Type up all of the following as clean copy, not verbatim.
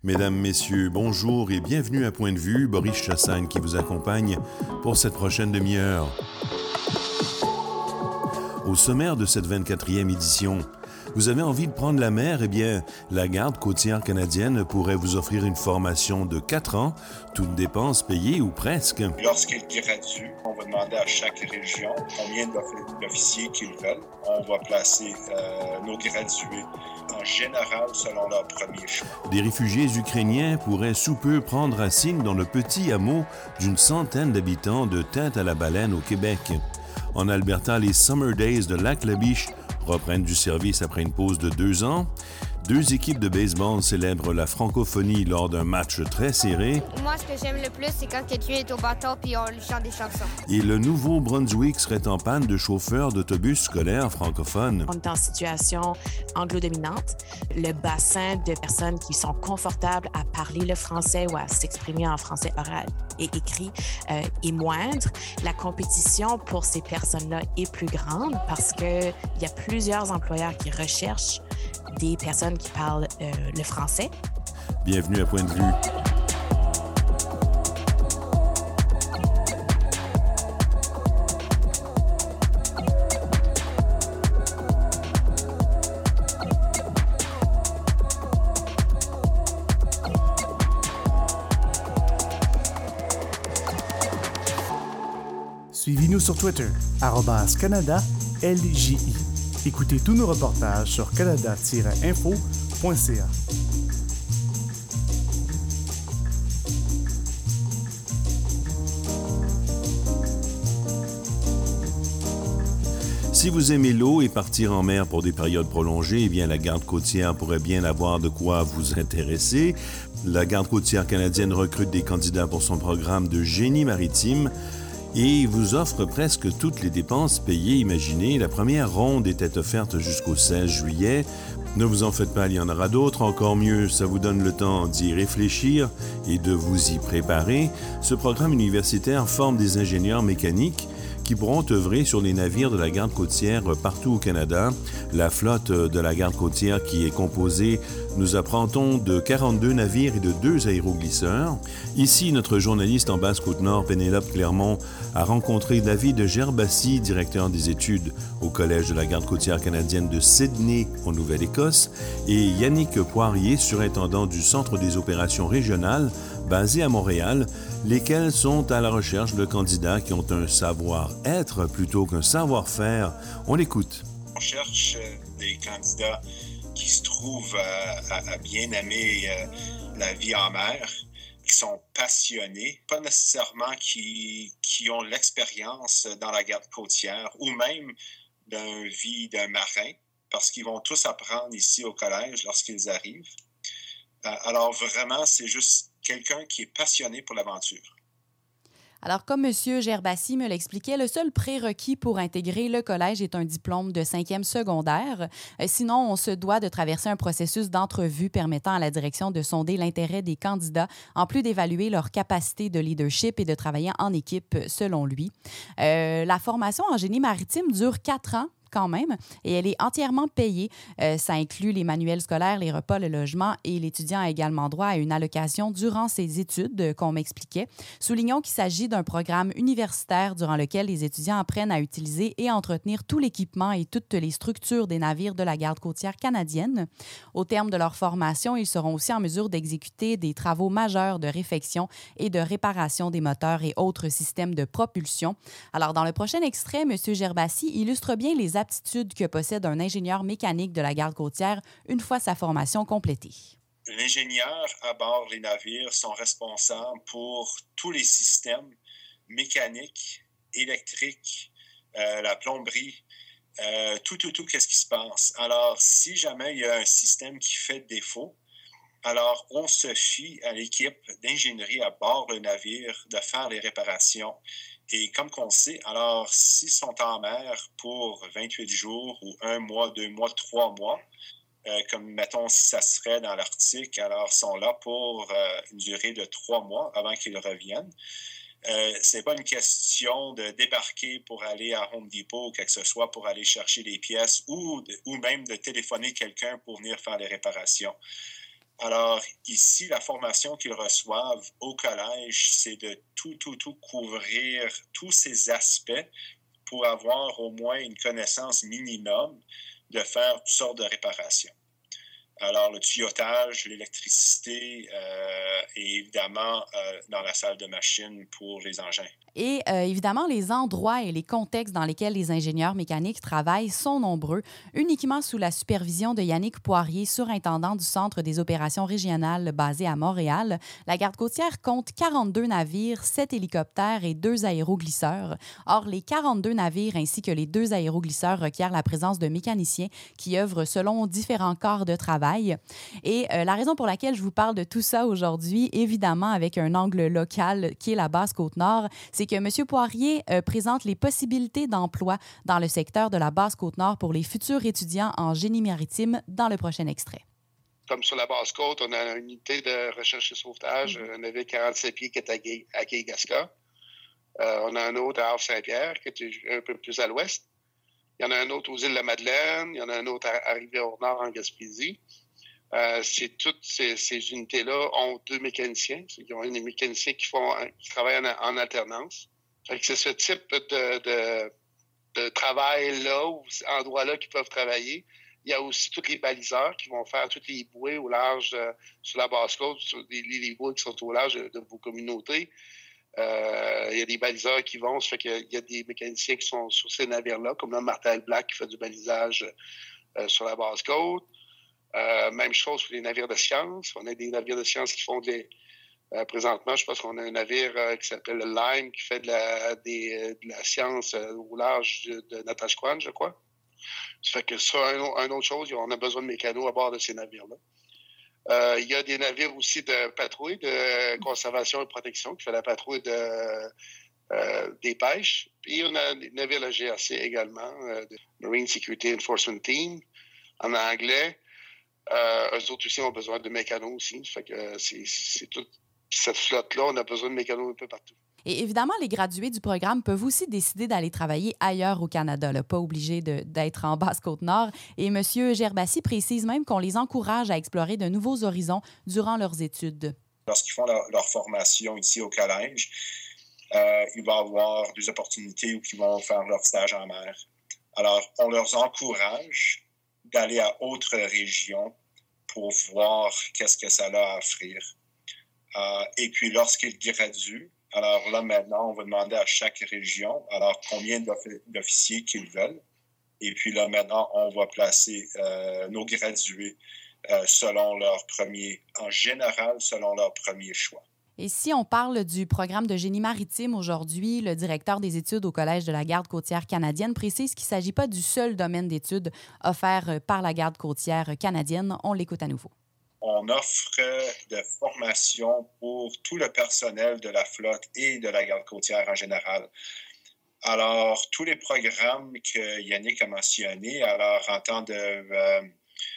Mesdames, Messieurs, bonjour et bienvenue à Point de vue, Boris Chassagne qui vous accompagne pour cette prochaine demi-heure. Au sommaire de cette 24e édition, vous avez envie de prendre la mer? Eh bien, la Garde côtière canadienne pourrait vous offrir une formation de 4 ans, toutes dépenses payées ou presque. Lorsqu'ils graduent, on va demander à chaque région combien d'officiers qu'ils veulent. On va placer nos gradués en général selon leur premier choix. Des réfugiés ukrainiens pourraient sous peu prendre racine dans le petit hameau d'une centaine d'habitants de Tête-à-la-Baleine au Québec. En Alberta, les Summer Days de Lac-La-Biche reprennent du service après une pause de 2 ans. 2 équipes de baseball célèbrent la francophonie lors d'un match très serré. Moi, ce que j'aime le plus, c'est quand quelqu'un est au bâton puis on lui chante des chansons. Et le Nouveau-Brunswick serait en panne de chauffeurs d'autobus scolaires francophones. On est en situation anglo-dominante. Le bassin de personnes qui sont confortables à parler le français ou à s'exprimer en français oral et écrit est moindre. La compétition pour ces personnes-là est plus grande parce qu'il y a plusieurs employeurs qui recherchent des personnes qui parlent le français. Bienvenue à Point de vue. Suivez-nous sur Twitter, @CanadaLJI. Écoutez tous nos reportages sur canada-info.ca. Si vous aimez l'eau et partir en mer pour des périodes prolongées, eh bien la Garde côtière pourrait bien avoir de quoi vous intéresser. La Garde côtière canadienne recrute des candidats pour son programme de génie maritime et vous offre presque toutes les dépenses payées imaginées. La première ronde était offerte jusqu'au 16 juillet. Ne vous en faites pas, il y en aura d'autres. Encore mieux, ça vous donne le temps d'y réfléchir et de vous y préparer. Ce programme universitaire forme des ingénieurs mécaniques qui pourront œuvrer sur les navires de la Garde côtière partout au Canada. La flotte de la Garde côtière qui est composée, nous apprend-on, de 42 navires et de 2 aéroglisseurs. Ici, notre journaliste en Basse-Côte-Nord, Pénélope Clermont, a rencontré David Gerbassi, directeur des études au Collège de la Garde côtière canadienne de Sydney, en Nouvelle-Écosse, et Yannick Poirier, surintendant du Centre des opérations régionales, basé à Montréal, lesquels sont à la recherche de candidats qui ont un savoir-être plutôt qu'un savoir-faire. On l'écoute. On cherche des candidats qui se trouvent à bien aimer la vie en mer, qui sont passionnés, pas nécessairement qui ont l'expérience dans la garde côtière ou même d'une vie d'un marin, parce qu'ils vont tous apprendre ici au collège lorsqu'ils arrivent. Alors vraiment, c'est juste quelqu'un qui est passionné pour l'aventure. Alors, comme M. Gerbassi me l'expliquait, le seul prérequis pour intégrer le collège est un diplôme de 5e secondaire. Sinon, on se doit de traverser un processus d'entrevue permettant à la direction de sonder l'intérêt des candidats, en plus d'évaluer leur capacité de leadership et de travailler en équipe, selon lui. La formation en génie maritime dure 4 ans quand même, et elle est entièrement payée. Ça inclut les manuels scolaires, les repas, le logement, et l'étudiant a également droit à une allocation durant ses études, qu'on m'expliquait. Soulignons qu'il s'agit d'un programme universitaire durant lequel les étudiants apprennent à utiliser et à entretenir tout l'équipement et toutes les structures des navires de la Garde côtière canadienne. Au terme de leur formation, ils seront aussi en mesure d'exécuter des travaux majeurs de réfection et de réparation des moteurs et autres systèmes de propulsion. Alors, dans le prochain extrait, M. Gerbassi illustre bien les aptitudes que possède un ingénieur mécanique de la Garde côtière une fois sa formation complétée. L'ingénieur à bord des navires sont responsables pour tous les systèmes mécaniques, électriques, la plomberie, tout, qu'est-ce qui se passe. Alors, si jamais il y a un système qui fait défaut, alors on se fie à l'équipe d'ingénierie à bord du navire de faire les réparations. Et comme qu'on sait, alors s'ils sont en mer pour 28 jours ou 1 mois, 2 mois, 3 mois, comme mettons si ça serait dans l'Arctique, alors ils sont là pour une durée de 3 mois avant qu'ils reviennent. Ce n'est pas une question de débarquer pour aller à Home Depot ou quelque que ce soit pour aller chercher des pièces ou même de téléphoner quelqu'un pour venir faire les réparations. Alors, ici, la formation qu'ils reçoivent au collège, c'est de tout couvrir tous ces aspects pour avoir au moins une connaissance minimum de faire toutes sortes de réparations. Alors, le tuyautage, l'électricité et évidemment dans la salle de machine pour les engins. Et évidemment, les endroits et les contextes dans lesquels les ingénieurs mécaniques travaillent sont nombreux, uniquement sous la supervision de Yannick Poirier, surintendant du Centre des opérations régionales basé à Montréal. La garde côtière compte 42 navires, 7 hélicoptères et 2 aéroglisseurs. Or, les 42 navires ainsi que les 2 aéroglisseurs requièrent la présence de mécaniciens qui œuvrent selon différents corps de travail. Et la raison pour laquelle je vous parle de tout ça aujourd'hui, évidemment avec un angle local qui est la Basse-Côte-Nord, c'est que M. Poirier présente les possibilités d'emploi dans le secteur de la Basse-Côte-Nord pour les futurs étudiants en génie maritime dans le prochain extrait. Comme sur la Basse-Côte, on a une unité de recherche et sauvetage, un navire 47 pieds qui est à Kayegaska. On a un autre à Havre-Saint-Pierre qui est un peu plus à l'ouest. Il y en a un autre aux îles de la Madeleine. Il y en a un autre à Rivière-au-Nord en Gaspésie. Toutes ces unités-là ont 2 mécaniciens. Ils ont des mécaniciens qui travaillent en alternance. Fait que c'est ce type de travail-là, ou endroit-là qu'ils peuvent travailler. Il y a aussi tous les baliseurs qui vont faire toutes les bouées au large sur la Basse-Côte, les bouées qui sont au large de vos communautés. Il y a des baliseurs qui vont, ça fait qu'il y a des mécaniciens qui sont sur ces navires-là, comme le Martel Black qui fait du balisage sur la Basse-Côte. Même chose pour les navires de science. On a des navires de science qui font présentement, je pense qu'on a un navire qui s'appelle le Lime qui fait de la science au large de Natashquan, je crois. Ça fait que ça, une autre chose, on a besoin de mécanos à bord de ces navires-là. Il y a des navires aussi de patrouille, de conservation et protection qui fait la patrouille des pêches. Puis on a des navires de la GRC également, de Marine Security Enforcement Team, en anglais. Eux autres aussi ont besoin de mécanos aussi. Fait que c'est toute cette flotte-là, on a besoin de mécanos un peu partout. Et évidemment, les gradués du programme peuvent aussi décider d'aller travailler ailleurs au Canada, là, pas obligés d'être en Basse-Côte-Nord. Et M. Gerbassi précise même qu'on les encourage à explorer de nouveaux horizons durant leurs études. Lorsqu'ils font leur formation ici au collège, il va y avoir des opportunités où ils vont faire leur stage en mer. Alors, on leur encourage d'aller à autres régions pour voir qu'est-ce que ça a à offrir. Et puis, lorsqu'ils graduent, alors là, maintenant, on va demander à chaque région, alors combien d'officiers qu'ils veulent. Et puis là, maintenant, on va placer nos gradués en général, selon leur premier choix. Et si on parle du programme de génie maritime aujourd'hui, le directeur des études au Collège de la Garde côtière canadienne précise qu'il ne s'agit pas du seul domaine d'études offert par la Garde côtière canadienne. On l'écoute à nouveau. On offre de formation pour tout le personnel de la flotte et de la Garde côtière en général. Alors, tous les programmes que Yannick a mentionnés, alors en temps de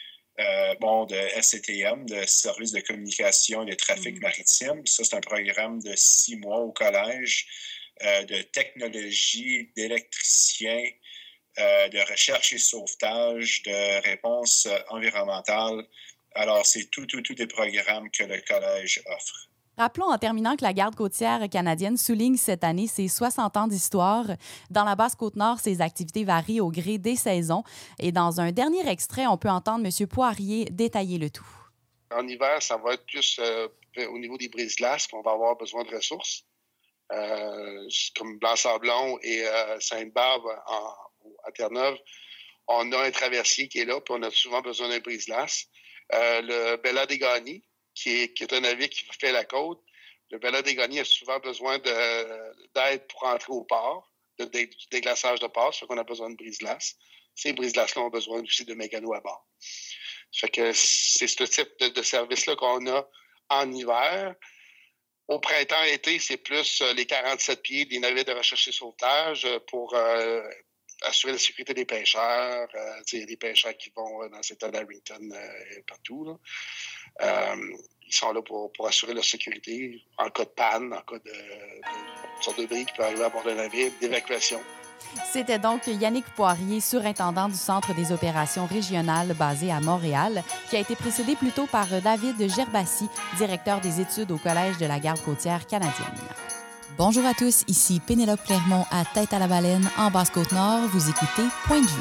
SCTM, de Service de communication et de trafic maritime. Ça, c'est un programme de 6 mois au collège de technologie, d'électricien, de recherche et sauvetage, de réponse environnementale. Alors, c'est tout des programmes que le collège offre. Rappelons en terminant que la Garde côtière canadienne souligne cette année ses 60 ans d'histoire. Dans la Basse-Côte-Nord, ses activités varient au gré des saisons. Et dans un dernier extrait, on peut entendre M. Poirier détailler le tout. En hiver, ça va être plus au niveau des brises-glaces qu'on va avoir besoin de ressources. Comme Blanc-Sablon et Sainte-Barbe à Terre-Neuve, on a un traversier qui est là, puis on a souvent besoin d'un brise-glace. Le Bella des Gagny, qui est un navire qui fait la côte. Le Bella des Gagny a souvent besoin d'aide pour entrer au port, du déglaçage de port, ça fait qu'on a besoin de brise-glace. Ces brise-glaces-là ont besoin aussi de mécanos à bord. Ça fait que c'est ce type de service-là qu'on a en hiver. Au printemps-été, c'est plus les 47 pieds des navires de recherche et sauvetage pour assurer la sécurité des pêcheurs. Il y a des pêcheurs qui vont dans cet état d'Harrington partout, là. Ils sont là pour assurer leur sécurité en cas de panne, en cas de sorte de bris qui peut arriver à bord d'un navire, d'évacuation. C'était donc Yannick Poirier, surintendant du Centre des opérations régionales basé à Montréal, qui a été précédé plus tôt par David Gerbassi, directeur des études au Collège de la Garde côtière canadienne. Bonjour à tous, ici Pénélope Clermont à Tête à la Baleine, en Basse-Côte-Nord. Vous écoutez Point de vue.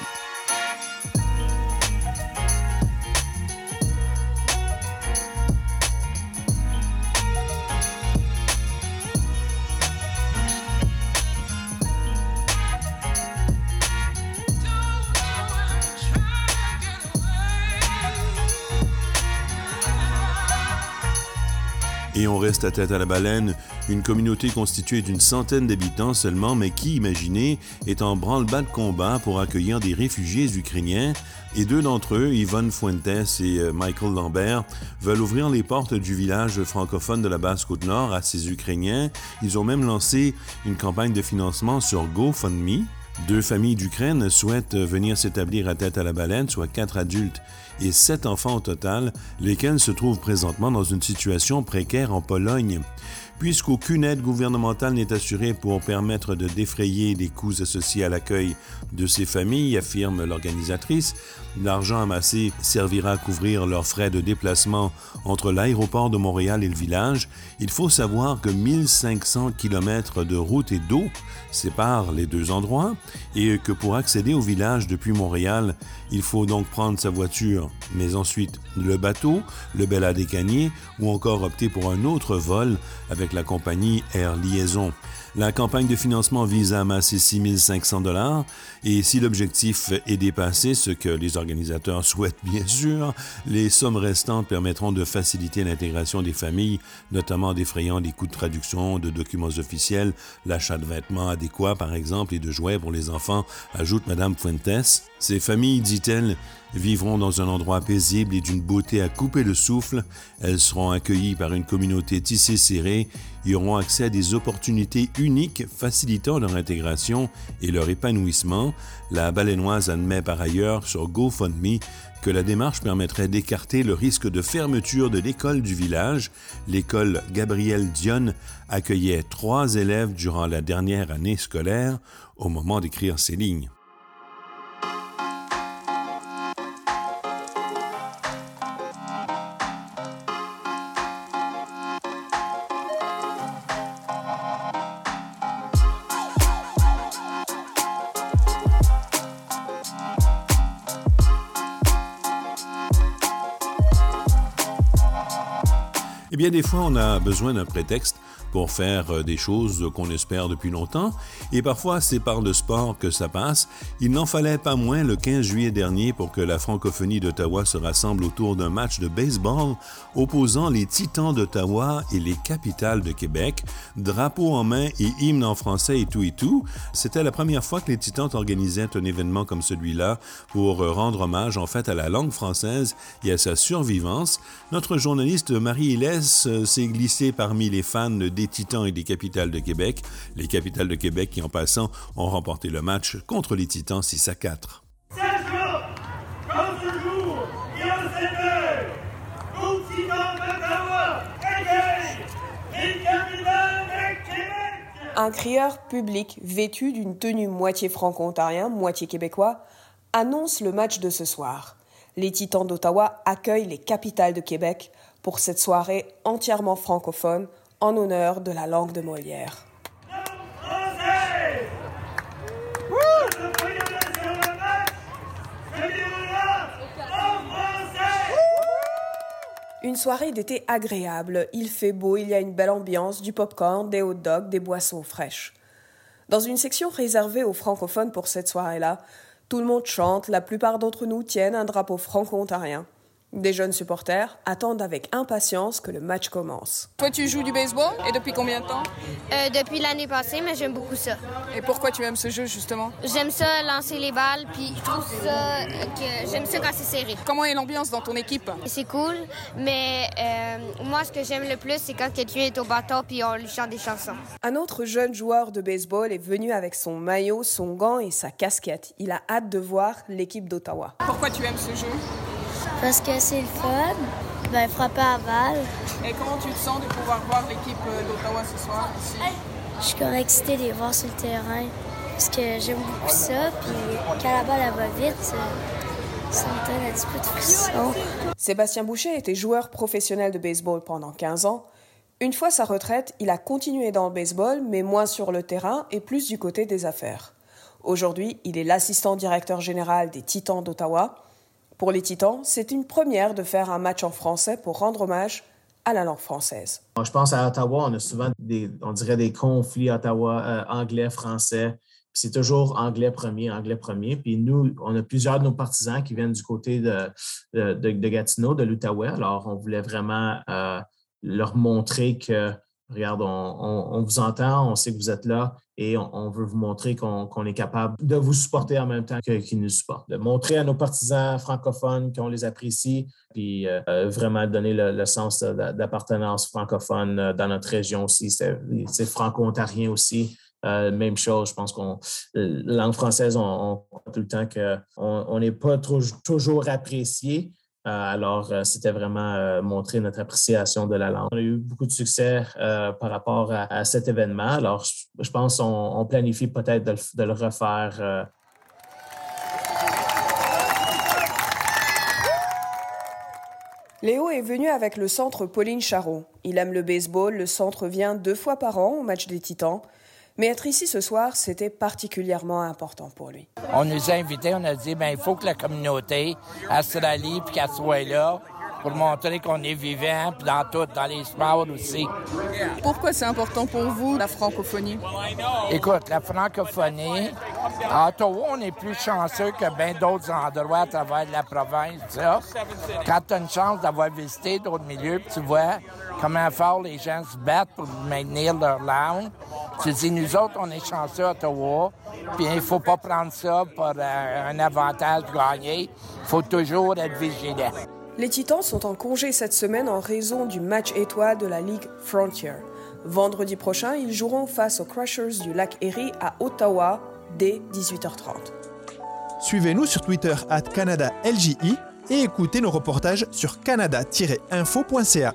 Et on reste à Tête à la Baleine, une communauté constituée d'une centaine d'habitants seulement, mais qui, imaginez, est en branle-bas de combat pour accueillir des réfugiés ukrainiens. Et deux d'entre eux, Yvonne Fuentes et Michael Lambert, veulent ouvrir les portes du village francophone de la Basse-Côte-Nord à ces Ukrainiens. Ils ont même lancé une campagne de financement sur GoFundMe. 2 familles d'Ukraine souhaitent venir s'établir à Tête à la Baleine, soit 4 adultes et 7 enfants au total, lesquels se trouvent présentement dans une situation précaire en Pologne. Puisqu'aucune aide gouvernementale n'est assurée pour permettre de défrayer les coûts associés à l'accueil de ces familles, affirme l'organisatrice, l'argent amassé servira à couvrir leurs frais de déplacement entre l'aéroport de Montréal et le village. Il faut savoir que 1500 km de route et d'eau séparent les deux endroits et que pour accéder au village depuis Montréal, il faut donc prendre sa voiture, mais ensuite le bateau, le Bella-des-Caniers ou encore opter pour un autre vol avec la compagnie Air Liaison. La campagne de financement vise à amasser 6 500 $ et si l'objectif est dépassé, ce que les organisateurs souhaitent bien sûr, les sommes restantes permettront de faciliter l'intégration des familles, notamment en défrayant les coûts de traduction, de documents officiels, l'achat de vêtements adéquats par exemple et de jouets pour les enfants, ajoute Mme Fuentes. Ces familles, dit-elle, vivront dans un endroit paisible et d'une beauté à couper le souffle. Elles seront accueillies par une communauté tissée serrée et auront accès à des opportunités uniques facilitant leur intégration et leur épanouissement. La Baleinoise admet par ailleurs sur GoFundMe que la démarche permettrait d'écarter le risque de fermeture de l'école du village. L'école Gabriel Dionne accueillait 3 élèves durant la dernière année scolaire au moment d'écrire ces lignes. Eh bien, des fois, on a besoin d'un prétexte pour faire des choses qu'on espère depuis longtemps, et parfois c'est par le sport que ça passe. Il n'en fallait pas moins le 15 juillet dernier pour que la francophonie d'Ottawa se rassemble autour d'un match de baseball opposant les Titans d'Ottawa et les Capitales de Québec, drapeau en main et hymne en français et tout. C'était la première fois que les Titans organisaient un événement comme celui-là pour rendre hommage en fait à la langue française et à sa survivance. Notre journaliste Marie-Hélès s'est glissée parmi les fans des Titans et des Capitales de Québec. Les Capitales de Québec qui, en passant, ont remporté le match contre les Titans 6-4. Un crieur public vêtu d'une tenue moitié franco-ontarien, moitié québécois, annonce le match de ce soir. Les Titans d'Ottawa accueillent les Capitales de Québec pour cette soirée entièrement francophone en honneur de la langue de Molière. Une soirée d'été agréable, il fait beau, il y a une belle ambiance, du popcorn, des hot dogs, des boissons fraîches. Dans une section réservée aux francophones pour cette soirée-là, tout le monde chante, la plupart d'entre nous tiennent un drapeau franco-ontarien. Des jeunes supporters attendent avec impatience que le match commence. Toi, tu joues du baseball et depuis combien de temps? Depuis l'année passée, mais j'aime beaucoup ça. Et pourquoi tu aimes ce jeu, justement? J'aime ça, lancer les balles, puis je trouve ça que j'aime ça quand c'est serré. Comment est l'ambiance dans ton équipe? C'est cool, mais moi, ce que j'aime le plus, c'est quand quelqu'un est au bâton puis on lui chante des chansons. Un autre jeune joueur de baseball est venu avec son maillot, son gant et sa casquette. Il a hâte de voir l'équipe d'Ottawa. Pourquoi tu aimes ce jeu? Parce que c'est le fun, frapper à balle. Et comment tu te sens de pouvoir voir l'équipe d'Ottawa ce soir ici? Je suis comme excitée de les voir sur le terrain. parce que j'aime beaucoup ça. Puis quand la balle elle va vite, ça me donne un petit peu de frisson. Sébastien Boucher était joueur professionnel de baseball pendant 15 ans. Une fois sa retraite, il a continué dans le baseball, mais moins sur le terrain et plus du côté des affaires. Aujourd'hui, il est l'assistant directeur général des Titans d'Ottawa. Pour les Titans, c'est une première de faire un match en français pour rendre hommage à la langue française. Je pense à Ottawa, on a souvent des conflits anglais-français. C'est toujours anglais premier. Puis nous, on a plusieurs de nos partisans qui viennent du côté de Gatineau, de l'Outaouais. Alors, on voulait vraiment leur montrer que, regarde, on vous entend, on sait que vous êtes là et on veut vous montrer qu'on est capable de vous supporter en même temps qu'ils nous supportent. De montrer à nos partisans francophones qu'on les apprécie, puis vraiment donner le sens d'appartenance francophone dans notre région aussi. C'est franco-ontarien aussi. Même chose, je pense la langue française, on tout le temps qu'on n'est pas toujours apprécié. Alors, c'était vraiment montrer notre appréciation de la langue. On a eu beaucoup de succès par rapport à cet événement. Alors, je pense qu'on planifie peut-être de le refaire. Léo est venu avec le centre Pauline Charot. Il aime le baseball, le centre vient 2 fois par an au match des Titans. Mais être ici ce soir, c'était particulièrement important pour lui. On nous a invités, on a dit il faut que la communauté se rallie puis qu'elle soit là pour montrer qu'on est vivant, puis dans les sports aussi. Pourquoi c'est important pour vous, la francophonie? Écoute, la francophonie, à Ottawa, on est plus chanceux que bien d'autres endroits à travers la province. Ça. Quand tu as une chance d'avoir visité d'autres milieux, puis tu vois comment fort les gens se battent pour maintenir leur langue, tu dis, nous autres, on est chanceux à Ottawa, puis il ne faut pas prendre ça pour un avantage gagné. Il faut toujours être vigilant. Les Titans sont en congé cette semaine en raison du match étoile de la Ligue Frontier. Vendredi prochain, ils joueront face aux Crushers du Lac Erie à Ottawa dès 18h30. Suivez-nous sur Twitter @CanadaLJI et écoutez nos reportages sur canada-info.ca.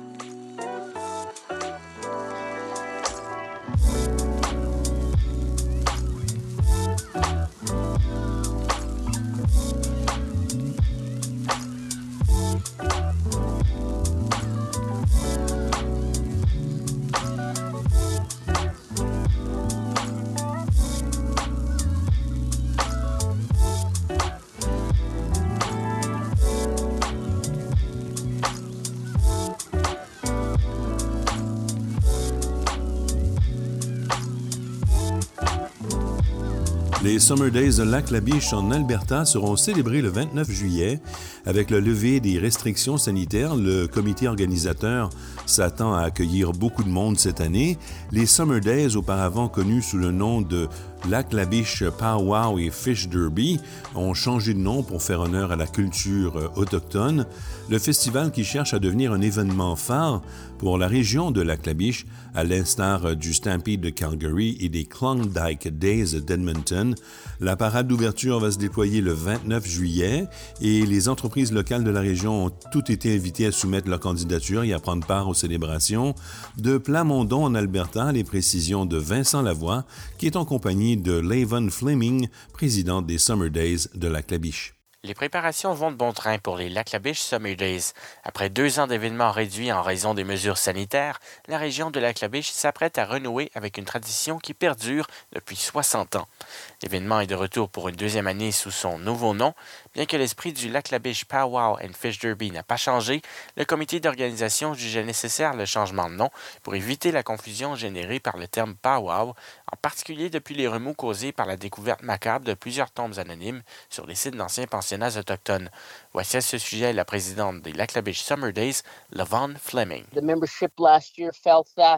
Les Summer Days de Lac-La-Biche en Alberta seront célébrés le 29 juillet. Avec le lever des restrictions sanitaires, le comité organisateur s'attend à accueillir beaucoup de monde cette année. Les Summer Days, auparavant connus sous le nom de Lac-La-Biche Pow-Wow et Fish Derby, ont changé de nom pour faire honneur à la culture autochtone. Le festival qui cherche à devenir un événement phare pour la région de Lac-La-Biche, à l'instar du Stampede de Calgary et des Klondike Days d'Edmonton. La parade d'ouverture va se déployer le 29 juillet et les entreprises locales de la région ont toutes été invitées à soumettre leur candidature et à prendre part aux célébrations. De Plamondon en Alberta, les précisions de Vincent Lavoie, qui est en compagnie de Lavon Fleming, présidente des Summer Days de Lac-La-Biche. Les préparations vont de bon train pour les Lac-La-Biche Summer Days. Après 2 ans d'événements réduits en raison des mesures sanitaires, la région de Lac-La-Biche s'apprête à renouer avec une tradition qui perdure depuis 60 ans. L'événement est de retour pour une 2e année sous son nouveau nom. Bien que l'esprit du Lac-La-Biche Pow-Wow and Fish Derby n'a pas changé, le comité d'organisation jugeait nécessaire le changement de nom pour éviter la confusion générée par le terme Pow-Wow, en particulier depuis les remous causés par la découverte macabre de plusieurs tombes anonymes sur les sites d'anciens pensionnats autochtones. Voici à ce sujet la présidente des Lac-La-Biche Summer Days, Lavon Fleming. The membership last year felt that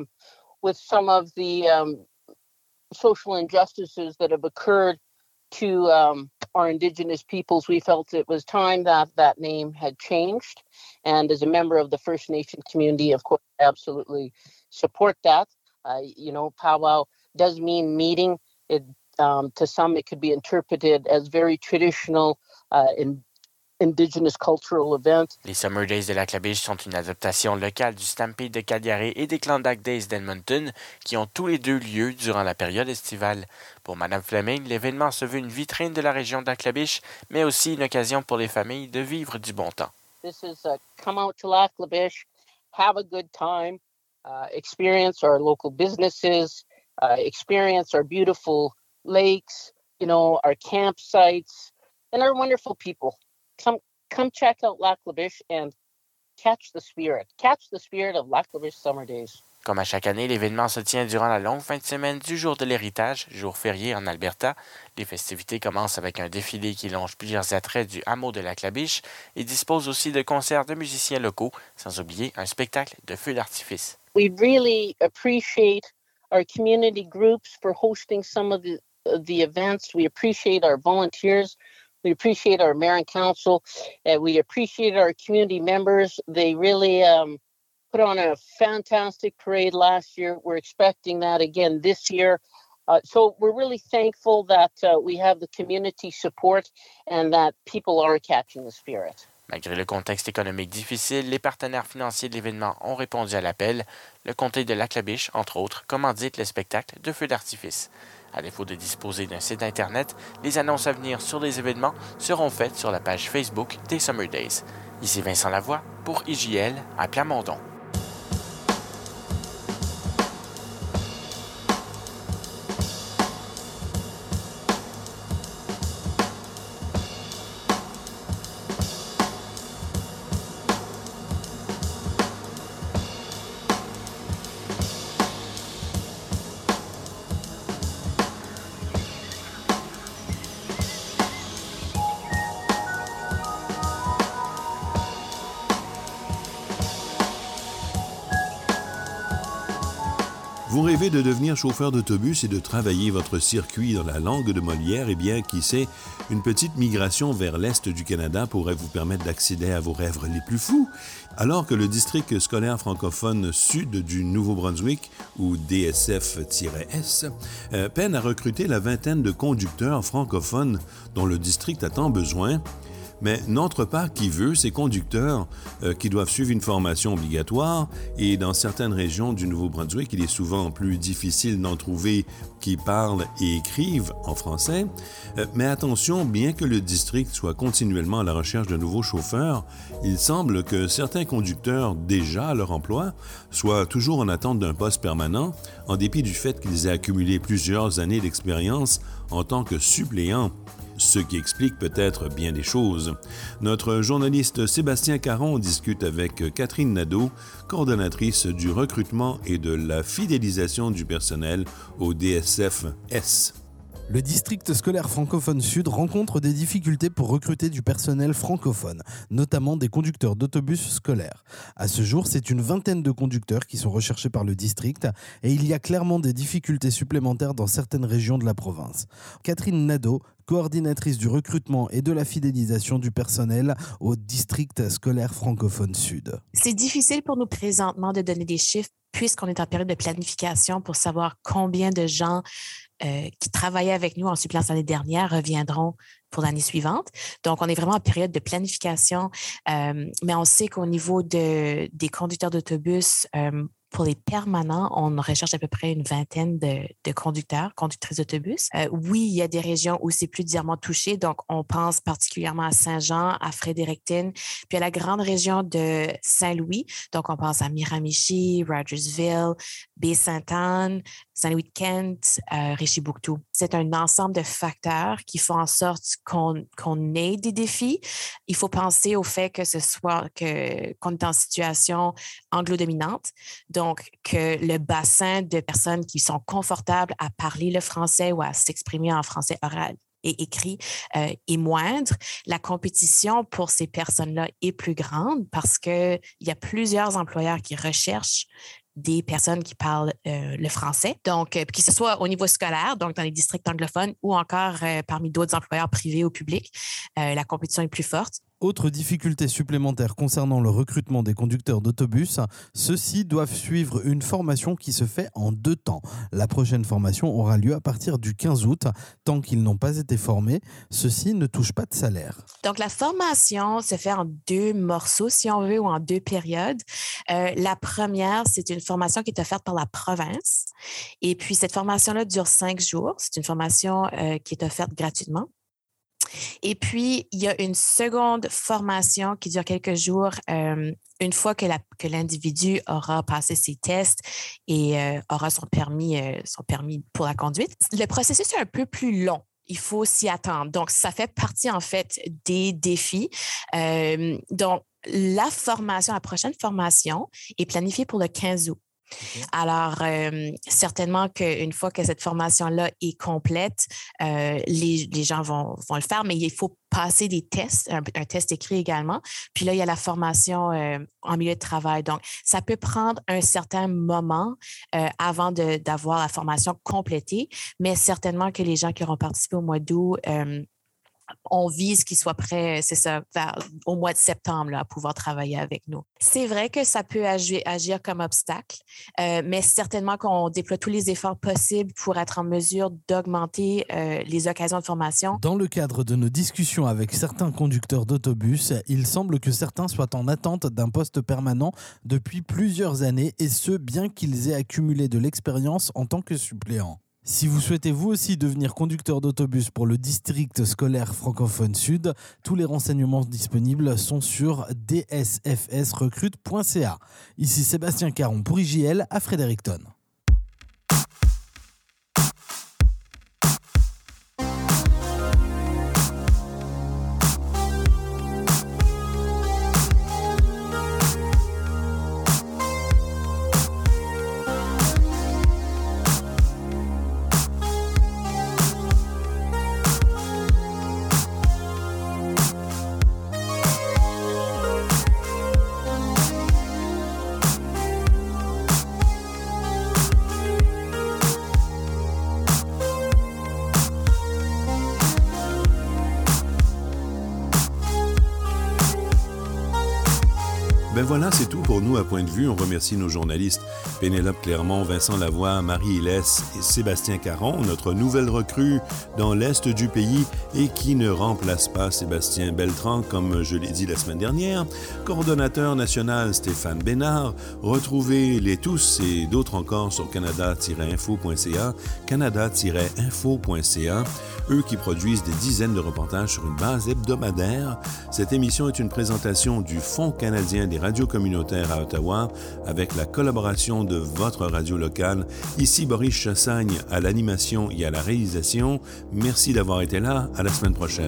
with some of the social injustices that have occurred to our Indigenous peoples, we felt it was time that that name had changed. And as a member of the First Nation community, of course, I absolutely support that. Powwow does mean meeting. To some, it could be interpreted as very traditional, Indigenous cultural event. Les Summer Days de Lac-La-Biche sont une adaptation locale du Stampede de Calgary et des Klondike Days d'Edmonton, qui ont tous les deux lieu durant la période estivale. Pour Mme Fleming, l'événement se veut une vitrine de la région de Lac-La-Biche, mais aussi une occasion pour les familles de vivre du bon temps. This is come out to Lac-La-Biche, have a good time, experience our local businesses, experience our beautiful lakes, our campsites, and our wonderful people. Come check out Lac-La-Biche and catch the spirit of Lac-La-Biche Summer Days. Comme à chaque année, l'événement se tient durant la longue fin de semaine du Jour de l'Héritage, jour férié en Alberta. Les festivités commencent avec un défilé qui longe plusieurs attraits du hameau de Lac-La-Biche et dispose aussi de concerts de musiciens locaux, sans oublier un spectacle de feux d'artifice. We really appreciate our community groups for hosting some of the events. We appreciate our volunteers. We appreciate our mayor and council. We appreciate our community members. They really put on a fantastic parade last year. We're expecting that again this year. So we're really thankful that we have the community support and that people are catching the spirit. Malgré le contexte économique difficile, les partenaires financiers de l'événement ont répondu à l'appel. Le comté de Lac-La-Biche, entre autres, commandite le spectacle de feux d'artifice. À défaut de disposer d'un site Internet, les annonces à venir sur les événements seront faites sur la page Facebook des Summer Days. Ici Vincent Lavoie pour IJL à Plamondon. Vous rêvez de devenir chauffeur d'autobus et de travailler votre circuit dans la langue de Molière? Eh bien, qui sait, une petite migration vers l'Est du Canada pourrait vous permettre d'accéder à vos rêves les plus fous. Alors que le district scolaire francophone sud du Nouveau-Brunswick, ou DSF-S, peine à recruter la vingtaine de conducteurs francophones dont le district a tant besoin, mais n'entre pas qui veut ces conducteurs qui doivent suivre une formation obligatoire et dans certaines régions du Nouveau-Brunswick, il est souvent plus difficile d'en trouver qui parlent et écrivent en français. Mais attention, bien que le district soit continuellement à la recherche de nouveaux chauffeurs, il semble que certains conducteurs déjà à leur emploi soient toujours en attente d'un poste permanent en dépit du fait qu'ils aient accumulé plusieurs années d'expérience en tant que suppléants. Ce qui explique peut-être bien des choses. Notre journaliste Sébastien Caron discute avec Catherine Nadeau, coordonnatrice du recrutement et de la fidélisation du personnel au DSF-S. Le district scolaire francophone sud rencontre des difficultés pour recruter du personnel francophone, notamment des conducteurs d'autobus scolaires. À ce jour, c'est une vingtaine de conducteurs qui sont recherchés par le district et il y a clairement des difficultés supplémentaires dans certaines régions de la province. Catherine Nadeau, coordinatrice du recrutement et de la fidélisation du personnel au district scolaire francophone sud. C'est difficile pour nous présentement de donner des chiffres puisqu'on est en période de planification pour savoir combien de gens qui travaillaient avec nous en suppléance l'année dernière reviendront pour l'année suivante. Donc, on est vraiment en période de planification, mais on sait qu'au niveau des conducteurs d'autobus, pour les permanents, on recherche à peu près une vingtaine de conducteurs, conductrices d'autobus. Oui, il y a des régions où c'est plus durement touché. Donc, on pense particulièrement à Saint-Jean, à Fredericton, puis à la grande région de Saint-Louis. Donc, on pense à Miramichi, Rogersville, Baie-Sainte-Anne, Saint-Louis-de-Kent, Richibouctou. C'est un ensemble de facteurs qui font en sorte qu'on ait des défis. Il faut penser au fait qu'on est en situation anglo-dominante. Donc, que le bassin de personnes qui sont confortables à parler le français ou à s'exprimer en français oral et écrit est moindre. La compétition pour ces personnes-là est plus grande parce qu'il y a plusieurs employeurs qui recherchent des personnes qui parlent le français, donc que ce soit au niveau scolaire, donc dans les districts anglophones ou encore parmi d'autres employeurs privés ou publics, la compétition est plus forte. Autre difficulté supplémentaire concernant le recrutement des conducteurs d'autobus, ceux-ci doivent suivre une formation qui se fait en 2 temps. La prochaine formation aura lieu à partir du 15 août. Tant qu'ils n'ont pas été formés, ceux-ci ne touchent pas de salaire. Donc, la formation se fait en 2 morceaux, si on veut, ou en 2 périodes. La première, c'est une formation qui est offerte par la province. Et puis, cette formation-là dure 5 jours. C'est une formation qui est offerte gratuitement. Et puis, il y a une seconde formation qui dure quelques jours une fois que l'individu aura passé ses tests et aura son permis pour la conduite. Le processus est un peu plus long. Il faut s'y attendre. Donc, ça fait partie, en fait, des défis. Donc, la prochaine formation est planifiée pour le 15 août. Okay. Alors, certainement qu'une fois que cette formation-là est complète, les gens vont le faire, mais il faut passer des tests, un test écrit également. Puis là, il y a la formation en milieu de travail. Donc, ça peut prendre un certain moment avant d'avoir la formation complétée, mais certainement que les gens qui auront participé au mois d'août, on vise qu'ils soient prêts, c'est ça, au mois de septembre là, à pouvoir travailler avec nous. C'est vrai que ça peut agir comme obstacle, mais certainement qu'on déploie tous les efforts possibles pour être en mesure d'augmenter les occasions de formation. Dans le cadre de nos discussions avec certains conducteurs d'autobus, il semble que certains soient en attente d'un poste permanent depuis plusieurs années, et ce, bien qu'ils aient accumulé de l'expérience en tant que suppléants. Si vous souhaitez vous aussi devenir conducteur d'autobus pour le district scolaire francophone sud, tous les renseignements disponibles sont sur dsfsrecrute.ca. Ici Sébastien Caron pour IJL à Fredericton. Ben voilà, c'est tout pour nous à Point de vue. On remercie nos journalistes Pénélope Clermont, Vincent Lavoie, Marie Hélès et Sébastien Caron, notre nouvelle recrue dans l'Est du pays et qui ne remplace pas Sébastien Beltran, comme je l'ai dit la semaine dernière. Coordonnateur national Stéphane Bénard. Retrouvez les tous et d'autres encore sur canada-info.ca, canada-info.ca, eux qui produisent des dizaines de reportages sur une base hebdomadaire. Cette émission est une présentation du Fonds canadien des radios communautaires à Ottawa avec la collaboration de votre radio locale. Ici Boris Chassagne à l'animation et à la réalisation. Merci d'avoir été là. À la semaine prochaine.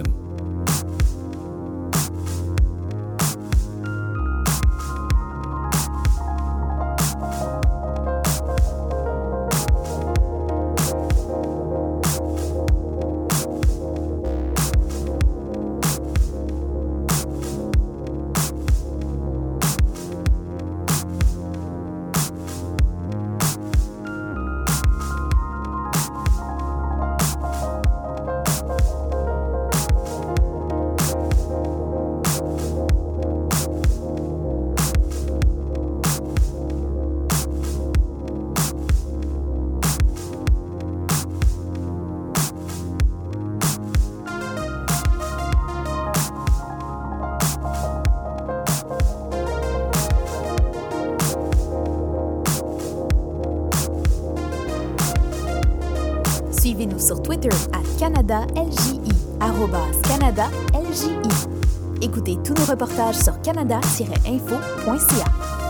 Suivez-nous sur Twitter @CanadaLJI, @CanadaLJI. Écoutez tous nos reportages sur canada-info.ca.